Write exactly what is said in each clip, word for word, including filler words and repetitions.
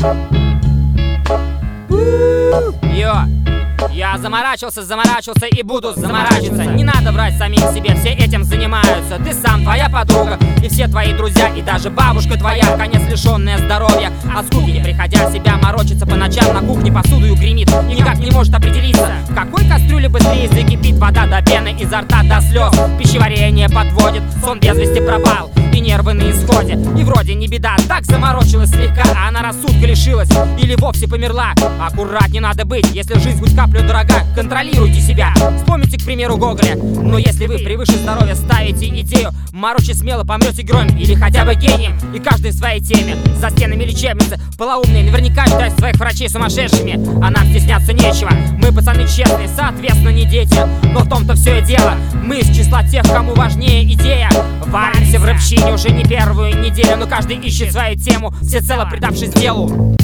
Йо, я заморачивался, заморачивался и буду заморачиваться. Не надо врать самим себе, все этим занимаются. Ты сам, твоя подруга и все твои друзья, и даже бабушка твоя, конец лишенная здоровья. От скуки, приходя в себя, морочится по ночам на кухне, посудою гремит и никак не может определиться, в какой кастрюле быстрее закипит вода до пены, изо рта до слез. Пищеварение подводит, сон без вести пропал и нервы на исходе. И вроде не беда, так заморочилась слегка, а она рассудка лишилась или вовсе померла. Аккуратнее надо быть, если жизнь хоть каплю дорога, контролируйте себя. Вспомните, к примеру, Гоголя. Но если вы превыше здоровья ставите идею, морочи смело, помрете героем или хотя бы гением. И каждый в своей теме, за стенами лечебницы полоумные наверняка считают своих врачей сумасшедшими. А нам стесняться нечего, мы пацаны честные, соответственно не дети. Но в том-то все и дело, мы из числа тех, кому важнее идея. Варимся в рэпчине уже не первую неделю, но каждый ищет свою тему, всецело предавшись делу.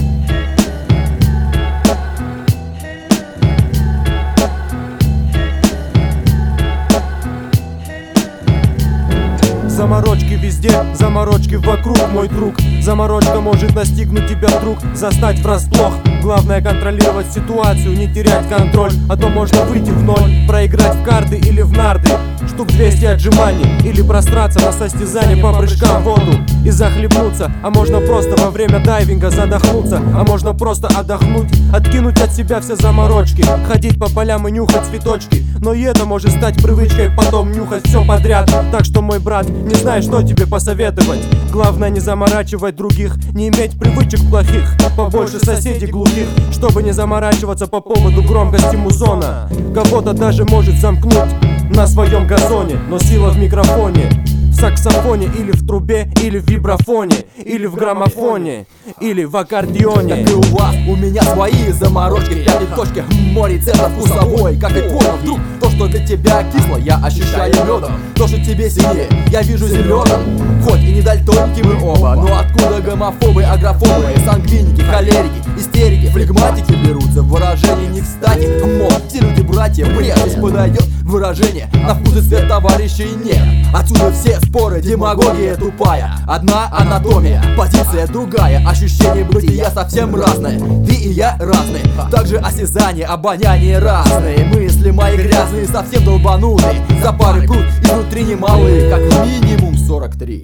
Заморочки везде, заморочки вокруг, мой друг. Заморочка может настигнуть тебя вдруг, застать врасплох. Главное контролировать ситуацию, не терять контроль, а то можно выйти в ноль, проиграть в карты или в нарды. Штук двести отжиманий, или простраться на состязание по прыжкам в воду и захлебнуться. А можно просто во время дайвинга задохнуться, а можно просто отдохнуть, откинуть от себя все заморочки, ходить по полям и нюхать цветочки. Но и это может стать привычкой, потом нюхать все подряд. Так что, мой брат, не знаю, что тебе посоветовать. Главное не заморачивать других, не иметь привычек плохих, побольше соседей глухих, чтобы не заморачиваться по поводу громкости музона. Кого-то даже может замкнуть на своем газоне, но сила в микрофоне, в саксофоне или в трубе, или в вибрафоне, или в граммофоне, или в аккордеоне. Как и у вас, у меня свои заморочки, пятой точки, море центр вкусовой. Как и твой, вдруг то, что для тебя кисло, я ощущаю медом. То, что тебе синее, я вижу зеленым. Хоть и не дальтоники мы оба, но откуда гомофобы, агрофобы, сангвиники, холерики, истерики, флегматики берутся выражения не кстати. Мол, все люди братья, бред, здесь подойдет выражение на вкус и цвет товарищей нет. Отсюда все споры, демагогия тупая. Одна анатомия, позиция другая, ощущение бытия совсем разное. Ты и я разные, также осязание, обоняние разные. Мысли мои грязные, совсем долбанутые, за пары прут изнутри немалые, как минимум сорок три.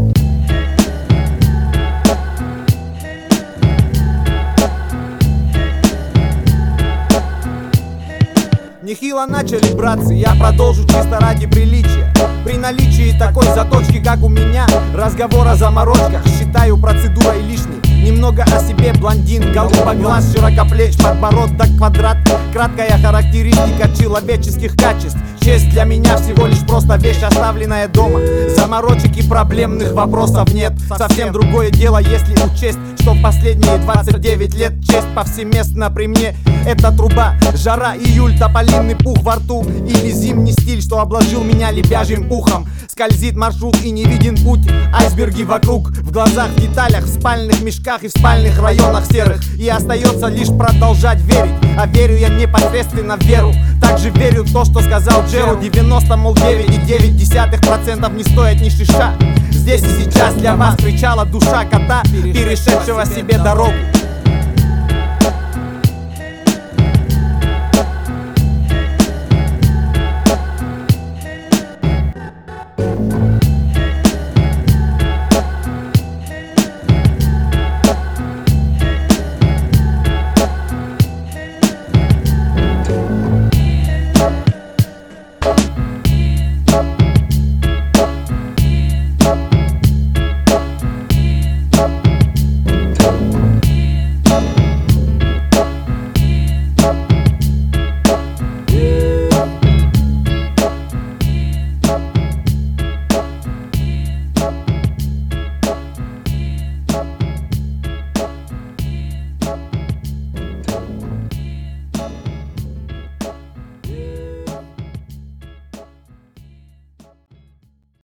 Нехило начали, братцы, я продолжу чисто ради приличия. При наличии такой заточки, как у меня, разговор о заморочках считаю процедурой лишней. Немного о себе: блондин, голубоглаз, широкоплеч, подбородок, квадрат. Краткая характеристика человеческих качеств. Честь для меня всего лишь просто вещь, оставленная дома. Заморочек и проблемных вопросов нет. Совсем другое дело, если учесть, что в последние двадцать девять лет честь повсеместно при мне. Это труба, жара, июль, тополиный пух во рту, или зимний стиль, что обложил меня лебяжьим пухом. Скользит маршрут и не виден путь, айсберги вокруг, в глазах, в деталях, в спальных мешках и в спальных районах серых. И остается лишь продолжать верить, а верю я непосредственно в веру. Также верю в то, что сказал Джеру: девяносто девять и девять десятых процентов не стоит ни шиша. Здесь и сейчас для вас кричала душа кота, перешедшего себе дорогу.